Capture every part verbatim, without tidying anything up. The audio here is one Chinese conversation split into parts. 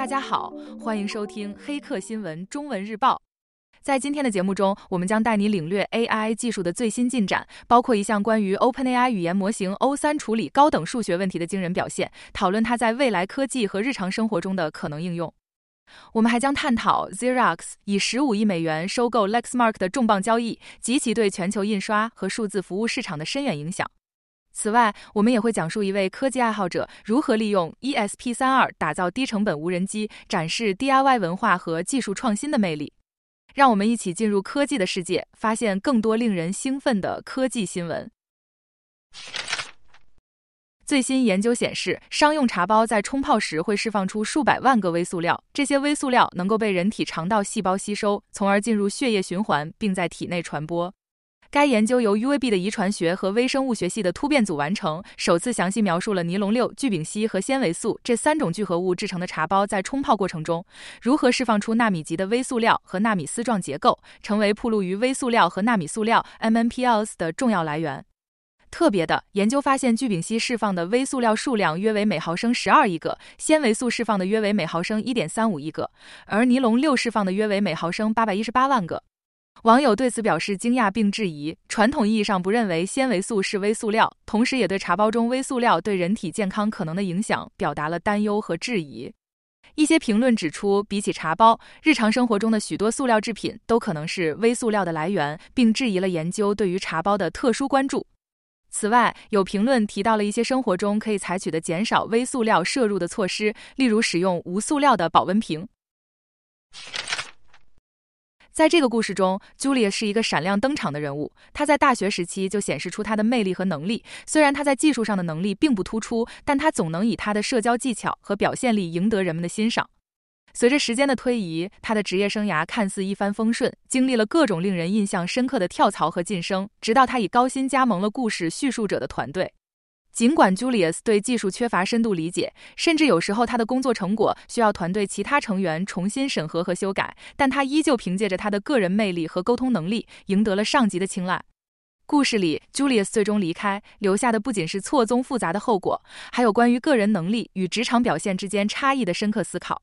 大家好，欢迎收听黑客新闻中文日报。在今天的节目中，我们将带你领略 A I 技术的最新进展，包括一项关于 OpenAI 语言模型 O 三 处理高等数学问题的惊人表现，讨论它在未来科技和日常生活中的可能应用。我们还将探讨 Xerox 以十五亿美元收购 Lexmark 的重磅交易及其对全球印刷和数字服务市场的深远影响。此外，我们也会讲述一位科技爱好者如何利用 E S P 三十二 打造低成本无人机，展示 D I Y 文化和技术创新的魅力。让我们一起进入科技的世界，发现更多令人兴奋的科技新闻。最新研究显示，商用茶包在冲泡时会释放出数百万个微塑料，这些微塑料能够被人体肠道细胞吸收，从而进入血液循环，并在体内传播。该研究由 U A B 的遗传学和微生物学系的突变组完成，首次详细描述了尼龙六、聚丙烯和纤维素这三种聚合物制成的茶包在冲泡过程中如何释放出纳米级的微塑料和纳米丝状结构，成为暴露于微塑料和纳米塑料 M N P Ls 的重要来源。特别的，研究发现聚丙烯释放的微塑料数量约为每毫升十二亿个，纤维素释放的约为每毫升 一点三五亿个，而尼龙六释放的约为每毫升八百一十八万个。网友对此表示惊讶并质疑，传统意义上不认为纤维素是微塑料，同时也对茶包中微塑料对人体健康可能的影响表达了担忧和质疑。一些评论指出，比起茶包，日常生活中的许多塑料制品都可能是微塑料的来源，并质疑了研究对于茶包的特殊关注。此外，有评论提到了一些生活中可以采取的减少微塑料摄入的措施，例如使用无塑料的保温瓶。在这个故事中 ，Julia 是一个闪亮登场的人物。她在大学时期就显示出她的魅力和能力。虽然她在技术上的能力并不突出，但她总能以她的社交技巧和表现力赢得人们的欣赏。随着时间的推移，她的职业生涯看似一帆风顺，经历了各种令人印象深刻的跳槽和晋升，直到她以高薪加盟了故事叙述者的团队。尽管 Julius 对技术缺乏深度理解，甚至有时候他的工作成果需要团队其他成员重新审核和修改，但他依旧凭借着他的个人魅力和沟通能力，赢得了上级的青睐。故事里 ，Julius 最终离开，留下的不仅是错综复杂的后果，还有关于个人能力与职场表现之间差异的深刻思考。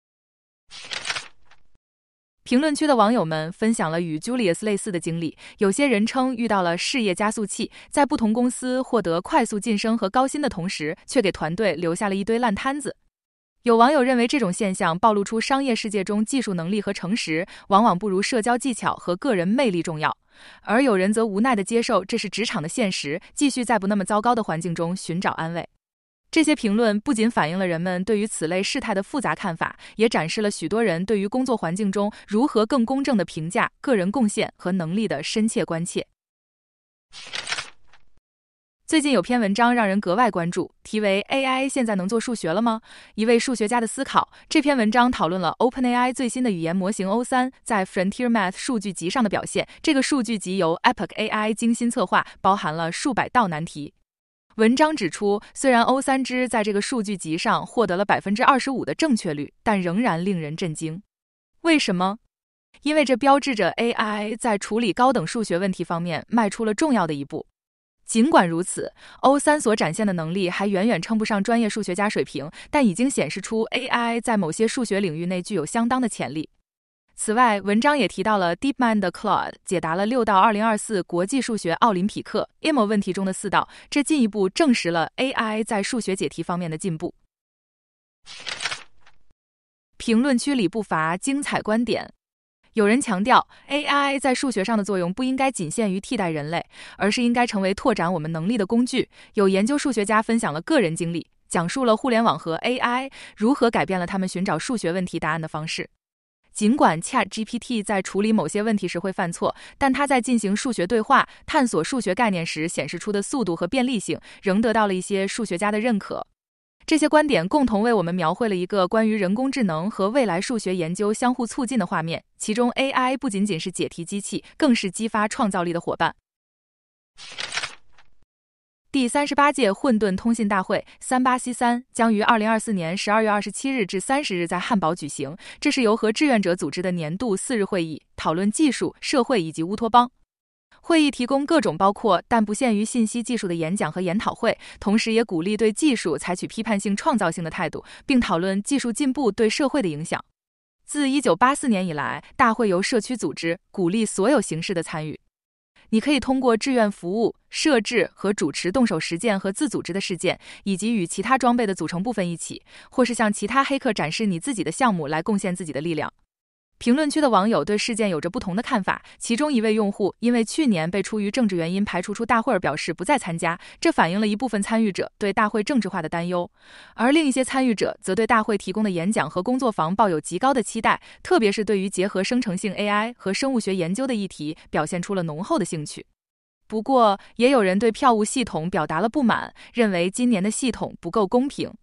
评论区的网友们分享了与 Julius 类似的经历，有些人称遇到了事业加速器，在不同公司获得快速晋升和高薪的同时，却给团队留下了一堆烂摊子。有网友认为这种现象暴露出商业世界中技术能力和诚实往往不如社交技巧和个人魅力重要，而有人则无奈地接受这是职场的现实，继续在不那么糟糕的环境中寻找安慰。这些评论不仅反映了人们对于此类事态的复杂看法，也展示了许多人对于工作环境中如何更公正地评价个人贡献和能力的深切关切。最近有篇文章让人格外关注，题为 A I 现在能做数学了吗？一位数学家的思考。这篇文章讨论了 OpenAI 最新的语言模型 O 三 在 Frontier Math 数据集上的表现。这个数据集由 Epoch A I 精心策划，包含了数百道难题。文章指出，虽然 O 三 只在这个数据集上获得了 百分之二十五 的正确率，但仍然令人震惊。为什么？因为这标志着 A I 在处理高等数学问题方面迈出了重要的一步。尽管如此 ，O 三 所展现的能力还远远称不上专业数学家水平，但已经显示出 A I 在某些数学领域内具有相当的潜力。此外，文章也提到了 DeepMind 的 Claude 解答了六道二零二四国际数学奥林匹克 I M O 问题中的四道，这进一步证实了 A I 在数学解题方面的进步。评论区里不乏精彩观点。有人强调 A I 在数学上的作用不应该仅限于替代人类，而是应该成为拓展我们能力的工具。有研究数学家分享了个人经历，讲述了互联网和 A I 如何改变了他们寻找数学问题答案的方式。尽管 ChatGPT 在处理某些问题时会犯错，但它在进行数学对话、探索数学概念时显示出的速度和便利性，仍得到了一些数学家的认可。这些观点共同为我们描绘了一个关于人工智能和未来数学研究相互促进的画面，其中 A I 不仅仅是解题机器，更是激发创造力的伙伴。第三十八届混沌通信大会 三八 C 三 将于二零二四年十二月二十七日至三十日在汉堡举行，这是由和志愿者组织的年度四日会议，讨论技术、社会以及乌托邦。 会议提供各种包括但不限于信息技术的演讲和研讨会，同时也鼓励对技术采取批判性创造性的态度，并讨论技术进步对社会的影响。自一九八四年以来，大会由社区组织，鼓励所有形式的参与。你可以通过志愿服务、设置和主持动手实践和自组织的事件，以及与其他装备的组成部分一起，或是向其他黑客展示你自己的项目来贡献自己的力量。评论区的网友对事件有着不同的看法，其中一位用户因为去年被出于政治原因排除出大会而表示不再参加，这反映了一部分参与者对大会政治化的担忧，而另一些参与者则对大会提供的演讲和工作坊抱有极高的期待，特别是对于结合生成性 A I 和生物学研究的议题表现出了浓厚的兴趣。不过，也有人对票务系统表达了不满，认为今年的系统不够公平。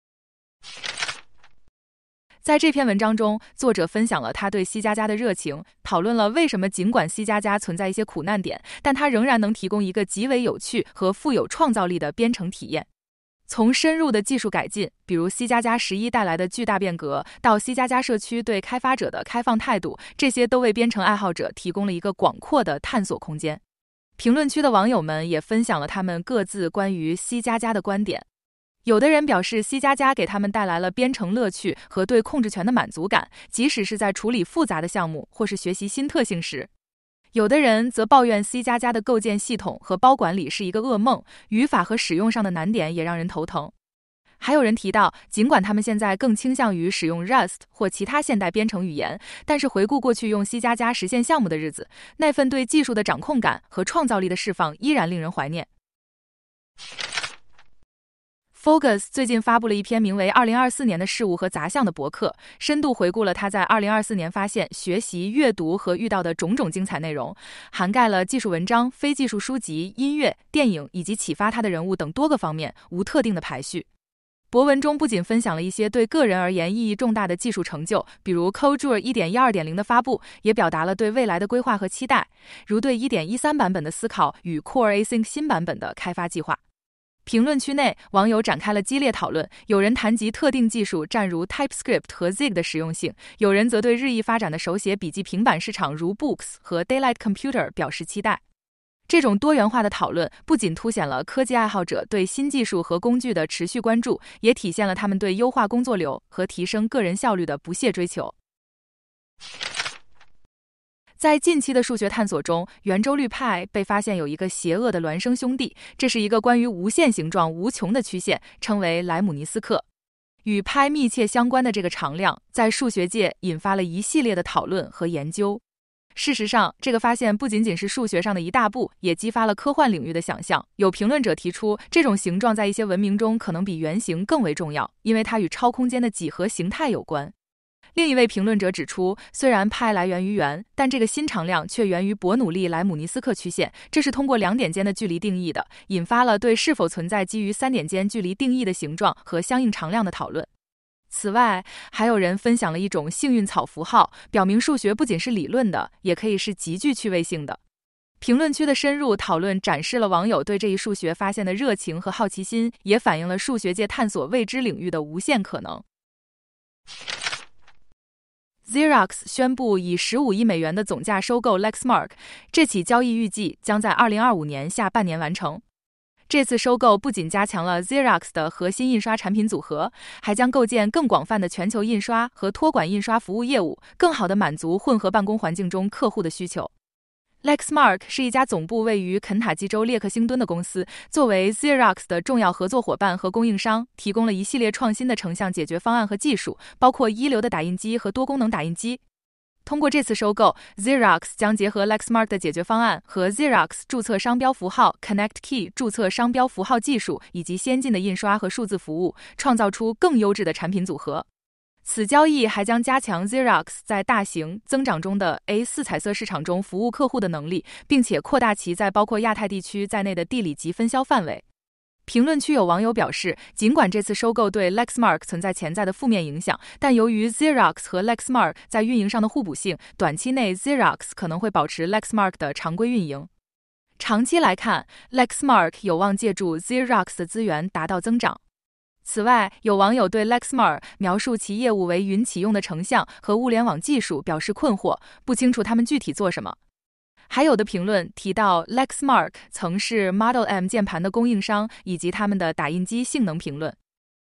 在这篇文章中，作者分享了他对 C 加加的热情，讨论了为什么尽管 C 加加存在一些苦难点，但它仍然能提供一个极为有趣和富有创造力的编程体验。从深入的技术改进，比如 C 加加十一带来的巨大变革，到 C 加加社区对开发者的开放态度，这些都为编程爱好者提供了一个广阔的探索空间。评论区的网友们也分享了他们各自关于 C 加加的观点。有的人表示 C 加加给他们带来了编程乐趣和对控制权的满足感，即使是在处理复杂的项目或是学习新特性时。有的人则抱怨 C 加加的构建系统和包管理是一个噩梦，语法和使用上的难点也让人头疼。还有人提到，尽管他们现在更倾向于使用 Rust 或其他现代编程语言，但是回顾过去用 C 加加实现项目的日子，那份对技术的掌控感和创造力的释放依然令人怀念。Focus 最近发布了一篇名为二零二四年的事物和杂项的博客，深度回顾了他在二零二四年发现、学习、阅读和遇到的种种精彩内容，涵盖了技术文章、非技术书籍、音乐、电影以及启发他的人物等多个方面，无特定的排序。博文中不仅分享了一些对个人而言意义重大的技术成就，比如 Codejur 一点一二点零 的发布，也表达了对未来的规划和期待，如对 一点一三 版本的思考与 Core Async 新版本的开发计划。评论区内，网友展开了激烈讨论，有人谈及特定技术战如 TypeScript 和 Zig 的实用性，有人则对日益发展的手写笔记平板市场如 Books 和 Daylight Computer 表示期待。这种多元化的讨论不仅凸显了科技爱好者对新技术和工具的持续关注，也体现了他们对优化工作流和提升个人效率的不懈追求。在近期的数学探索中，圆周率派被发现有一个邪恶的孪生兄弟，这是一个关于无限形状无穷的曲线，称为莱姆尼斯克。与派密切相关的这个常量，在数学界引发了一系列的讨论和研究。事实上，这个发现不仅仅是数学上的一大步，也激发了科幻领域的想象。有评论者提出，这种形状在一些文明中可能比圆形更为重要，因为它与超空间的几何形态有关。另一位评论者指出，虽然派来源于圆，但这个新常量却源于伯努利莱姆尼斯克曲线，这是通过两点间的距离定义的，引发了对是否存在基于三点间距离定义的形状和相应常量的讨论。此外，还有人分享了一种幸运草符号，表明数学不仅是理论的，也可以是极具趣味性的。评论区的深入讨论展示了网友对这一数学发现的热情和好奇心，也反映了数学界探索未知领域的无限可能。Xerox 宣布以十五亿美元的总价收购 Lexmark， 这起交易预计将在二零二五年下半年完成。这次收购不仅加强了 Xerox 的核心印刷产品组合，还将构建更广泛的全球印刷和托管印刷服务业务，更好地满足混合办公环境中客户的需求。Lexmark 是一家总部位于肯塔基州列克星敦的公司，作为 Xerox 的重要合作伙伴和供应商，提供了一系列创新的成像解决方案和技术，包括一流的打印机和多功能打印机。通过这次收购， Xerox 将结合 Lexmark 的解决方案和 Xerox 注册商标符号 Connect Key 注册商标符号技术以及先进的印刷和数字服务，创造出更优质的产品组合。此交易还将加强 Xerox 在大型增长中的 A 四 彩色市场中服务客户的能力，并且扩大其在包括亚太地区在内的地理及分销范围。评论区有网友表示，尽管这次收购对 Lexmark 存在潜在的负面影响，但由于 Xerox 和 Lexmark 在运营上的互补性，短期内 Xerox 可能会保持 Lexmark 的常规运营。长期来看， Lexmark 有望借助 Xerox 的资源达到增长。此外，有网友对 Lexmark 描述其业务为云启用的成像和物联网技术表示困惑，不清楚他们具体做什么。 还有的评论提到 Lexmark 曾是 Model M 键盘的供应商，以及他们的打印机性能评论。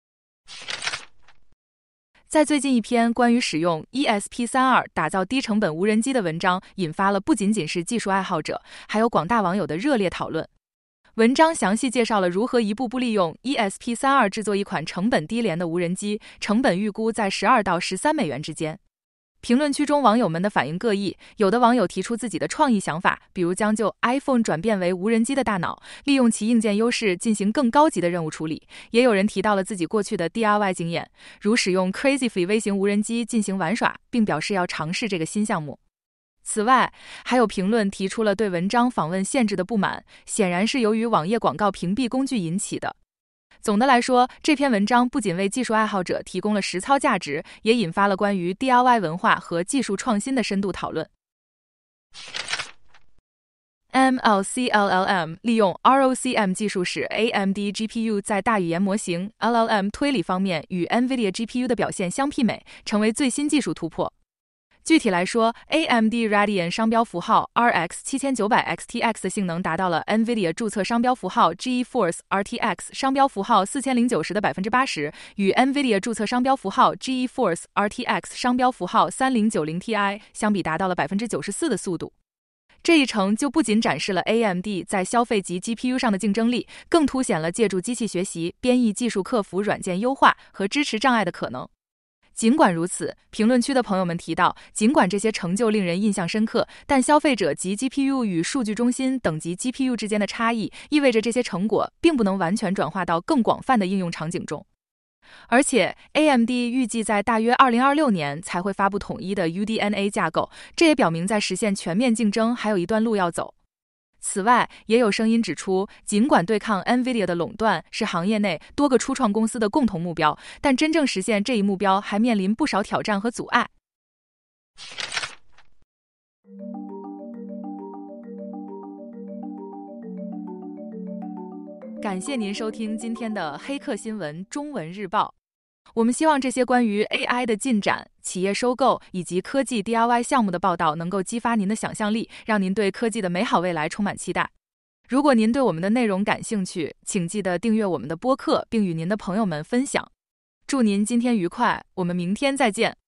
在最近一篇关于使用 E S P 三十二 打造低成本无人机的文章，引发了不仅仅是技术爱好者，还有广大网友的热烈讨论。文章详细介绍了如何一步步利用 E S P 三十二 制作一款成本低廉的无人机，成本预估在十二到十三美元之间。评论区中网友们的反应各异，有的网友提出自己的创意想法，比如将就 iPhone 转变为无人机的大脑，利用其硬件优势进行更高级的任务处理。也有人提到了自己过去的 D I Y 经验，如使用 Crazyflie 微型无人机进行玩耍，并表示要尝试这个新项目。此外，还有评论提出了对文章访问限制的不满，显然是由于网页广告屏蔽工具引起的。总的来说，这篇文章不仅为技术爱好者提供了实操价值，也引发了关于 D I Y 文化和技术创新的深度讨论。M L C L L M 利用 R O C M 技术使 A M D G P U 在大语言模型 L L M 推理方面与 NVIDIA G P U 的表现相媲美，成为最新技术突破。具体来说 ，A M D Radeon 商标符号 R X 七千九百 X T X 的性能达到了 NVIDIA 注册商标符号 GeForce R T X 商标符号四千零九十的 百分之八十， 与 NVIDIA 注册商标符号 GeForce R T X 商标符号三零九零 Ti 相比达到了 百分之九十四 的速度。这一成就不仅展示了 A M D 在消费级 G P U 上的竞争力，更凸显了借助机器学习、编译技术克服软件优化和支持障碍的可能。尽管如此，评论区的朋友们提到，尽管这些成就令人印象深刻，但消费者级 G P U 与数据中心等级 G P U 之间的差异，意味着这些成果并不能完全转化到更广泛的应用场景中。而且 A M D 预计在大约二零二六年才会发布统一的 U D N A 架构，这也表明在实现全面竞争还有一段路要走。此外，也有声音指出，尽管对抗 NVIDIA 的垄断是行业内多个初创公司的共同目标，但真正实现这一目标还面临不少挑战和阻碍。感谢您收听今天的黑客新闻中文日报。我们希望这些关于 A I 的进展、企业收购以及科技 D I Y 项目的报道能够激发您的想象力，让您对科技的美好未来充满期待。如果您对我们的内容感兴趣，请记得订阅我们的播客，并与您的朋友们分享。祝您今天愉快，我们明天再见。